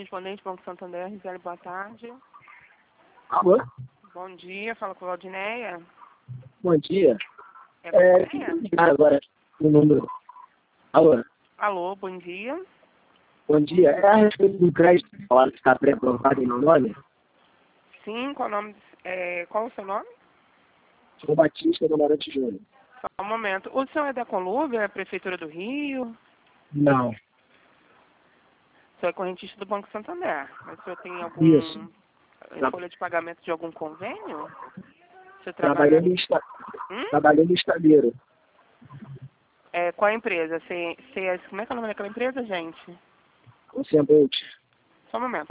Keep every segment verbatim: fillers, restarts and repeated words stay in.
correspondente, Banco Santander, Gisele, boa tarde. Alô? Bom dia, fala com a Valdineia. Bom dia. É É, Valdineia? ligar agora o número. Alô? Alô, bom dia. Bom dia. É a respeito do crédito falaram que está pré-aprovado em meu nome? Sim, qual o nome? É, qual o seu nome? Sou Batista do Marante Júnior. Só um momento. O senhor é da Conlúvia, é Prefeitura do Rio? Não. O senhor é correntista do Banco Santander. Mas o senhor tem algum Isso. Tra- folha de pagamento de algum convênio? Você Trabalhei trabalha... no, esta... Hum? Trabalhei no estadeiro. É, qual a empresa? C... C... Como é que é o nome daquela empresa, gente? Com Bolt. Só um momento.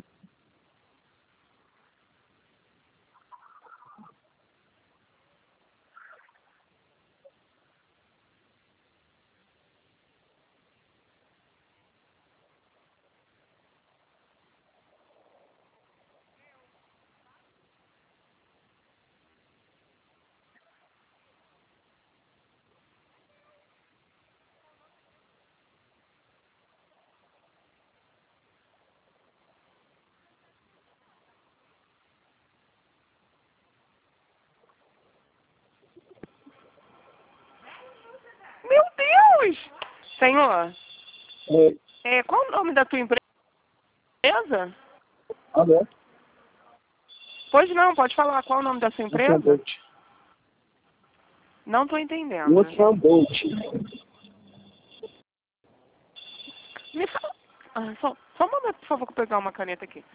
Meu Deus! Senhor, Oi. é, qual o nome da tua empresa? Alô? Pois não, pode falar. Qual o nome da sua empresa? Bolt. Não estou entendendo. Lucian Bolt. Me fala... Ah, só, só um momento, por favor, que eu pegar uma caneta aqui.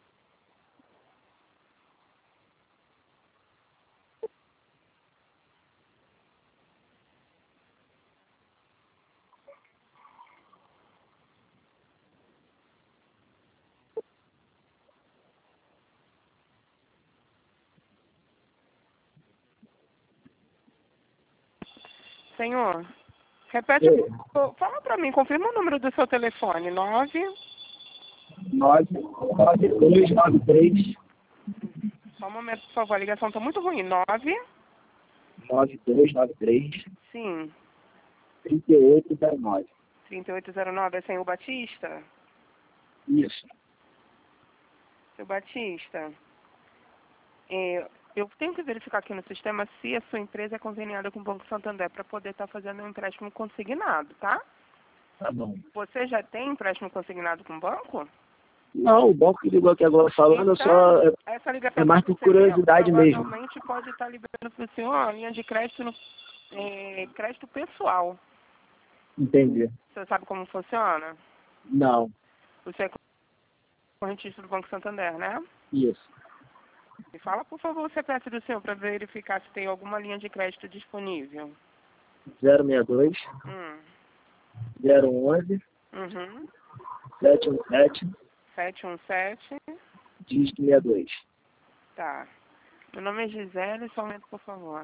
Senhor, repete... Oi. Fala pra mim, confirma o número do seu telefone. Nove... nove nove dois nove três Só um momento, por favor, a ligação tá muito ruim. Nove... nove dois nove três Sim. trinta e oito zero nove. trinta e oito zero nove é senhor Batista? Isso. Seu Batista, é, eu tenho que verificar aqui no sistema se a sua empresa é conveniada com o Banco Santander para poder estar fazendo um empréstimo consignado, tá? Tá bom. Você já tem empréstimo consignado com o banco? Não, o banco que ligou aqui agora falando, eu só... Então, essa ligação É mais que por você recebeu curiosidade mesmo. provavelmente pode estar liberando para o senhor a linha de crédito, no, é, crédito pessoal. Entendi. Você sabe como funciona? Não. Você é correntista do Banco Santander, né? Isso. Me fala, por favor, o C P F do senhor para verificar se tem alguma linha de crédito disponível. zero seis dois Hum. zero onze Uhum. sete um sete sete um sete. dígito sessenta e dois. Tá. Meu nome é Gisele, só um momento, por favor.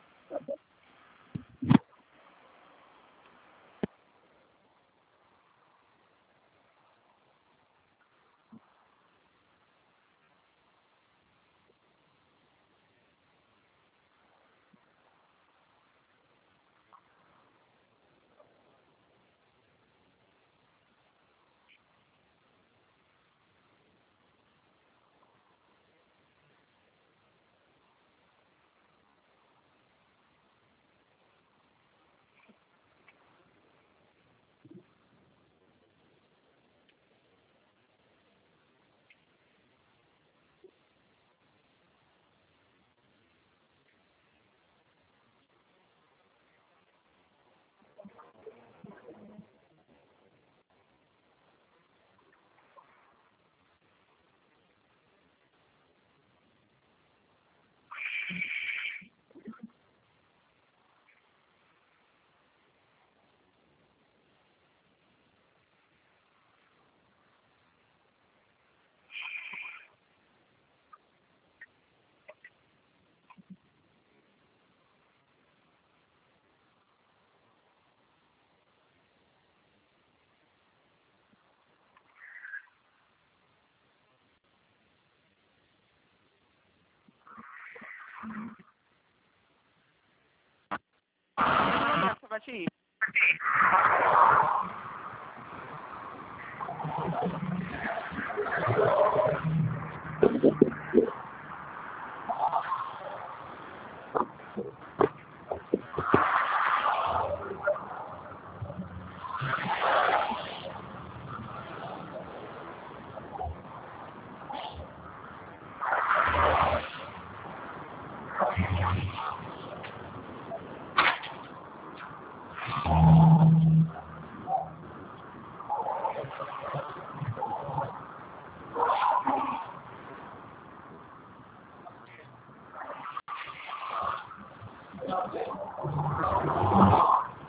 Um momento, Batista.